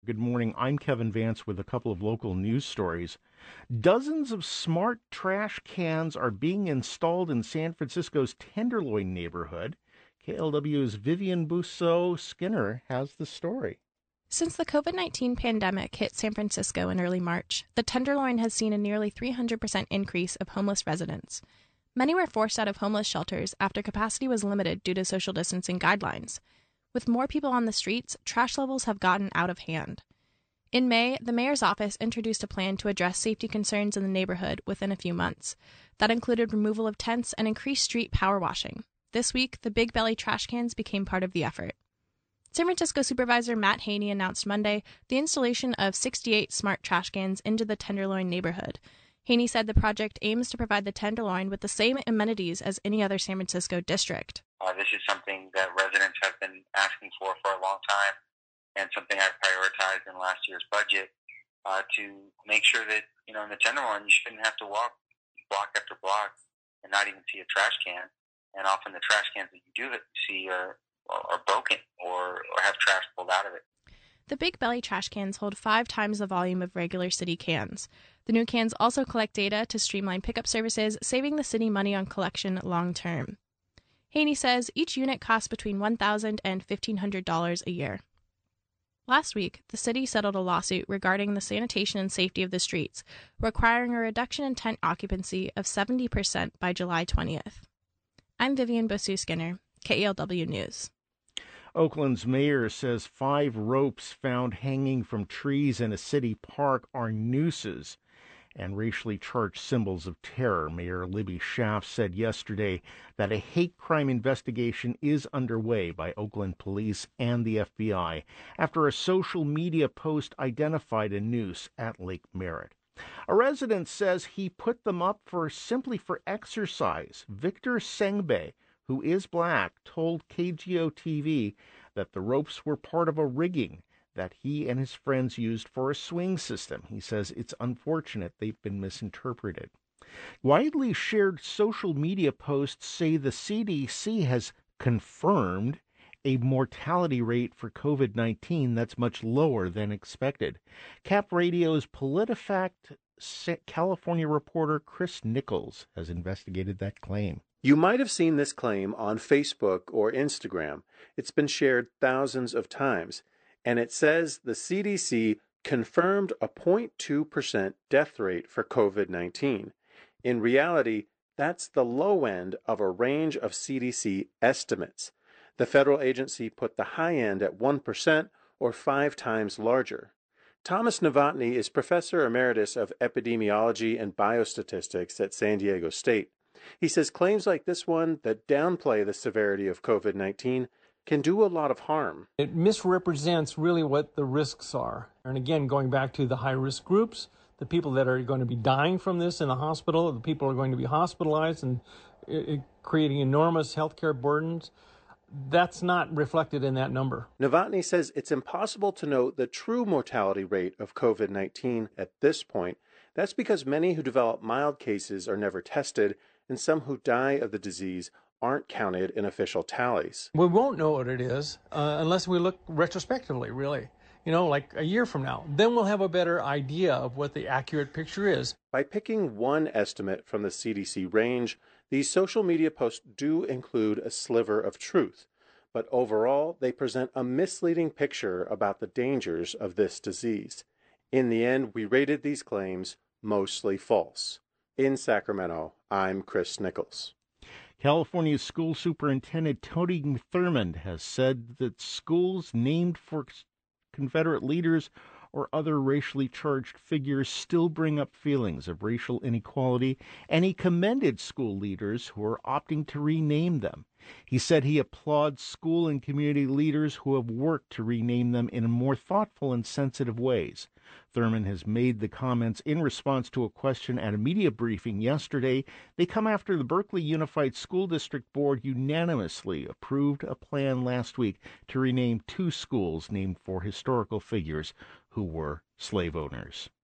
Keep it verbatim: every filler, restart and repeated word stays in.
Good morning. I'm Kevin Vance with a couple of local news stories. Dozens of smart trash cans are being installed in San Francisco's Tenderloin neighborhood. K L W's Vivian Bousseau Skinner has the story. Since the COVID nineteen pandemic hit San Francisco in early March, the Tenderloin has seen a nearly three hundred percent increase of homeless residents. Many were forced out of homeless shelters after capacity was limited due to social distancing guidelines. With more people on the streets, trash levels have gotten out of hand. In May, the mayor's office introduced a plan to address safety concerns in the neighborhood within a few months. That included removal of tents and increased street power washing. This week, the Big Belly trash cans became part of the effort. San Francisco Supervisor Matt Haney announced Monday the installation of sixty-eight smart trash cans into the Tenderloin neighborhood. Haney said the project aims to provide the Tenderloin with the same amenities as any other San Francisco district. Uh, this is something that residents have been asking for for a long time, and something I prioritized in last year's budget uh, to make sure that, you know, in the Tenderloin, you shouldn't have to walk block after block and not even see a trash can. And often the trash cans that you do see are, are broken or, or have trash pulled out of it. The Big Belly trash cans hold five times the volume of regular city cans. The new cans also collect data to streamline pickup services, saving the city money on collection long term. Haney says each unit costs between one thousand dollars and fifteen hundred dollars a year. Last week, the city settled a lawsuit regarding the sanitation and safety of the streets, requiring a reduction in tent occupancy of seventy percent by July twentieth. I'm Vivian Bousseau Skinner, K E L W News. Oakland's mayor says five ropes found hanging from trees in a city park are nooses and racially charged symbols of terror. Mayor Libby Schaaf said yesterday that a hate crime investigation is underway by Oakland police and the F B I after a social media post identified a noose at Lake Merritt. A resident says he put them up for simply for exercise. Victor Sengbe, who is black, told K G O T V that the ropes were part of a rigging that he and his friends used for a swing system. He says it's unfortunate they've been misinterpreted. Widely shared social media posts say the C D C has confirmed a mortality rate for COVID nineteen that's much lower than expected. Cap Radio's PolitiFact California reporter Chris Nichols has investigated that claim. You might have seen this claim on Facebook or Instagram. It's been shared thousands of times, and it says the C D C confirmed a zero point two percent death rate for COVID nineteen. In reality, that's the low end of a range of C D C estimates. The federal agency put the high end at one percent or five times larger. Thomas Novotny is professor emeritus of epidemiology and biostatistics at San Diego State. He says claims like this one that downplay the severity of COVID nineteen can do a lot of harm. It misrepresents really what the risks are. And again, going back to the high-risk groups, the people that are going to be dying from this in the hospital, the people who are going to be hospitalized and it, creating enormous healthcare burdens, that's not reflected in that number. Novotny says it's impossible to know the true mortality rate of COVID nineteen at this point. That's because many who develop mild cases are never tested, and some who die of the disease aren't counted in official tallies. We won't know what it is uh, unless we look retrospectively, really. You know, like a year from now. Then we'll have a better idea of what the accurate picture is. By picking one estimate from the C D C range, these social media posts do include a sliver of truth. But overall, they present a misleading picture about the dangers of this disease. In the end, we rated these claims mostly false. In Sacramento, I'm Chris Nichols. California's school superintendent Tony Thurmond has said that schools named for Confederate leaders or other racially charged figures still bring up feelings of racial inequality, and he commended school leaders who are opting to rename them. He said he applauds school and community leaders who have worked to rename them in more thoughtful and sensitive ways. Thurmond has made the comments in response to a question at a media briefing yesterday. They come after the Berkeley Unified School District Board unanimously approved a plan last week to rename two schools named for historical figures who were slave owners.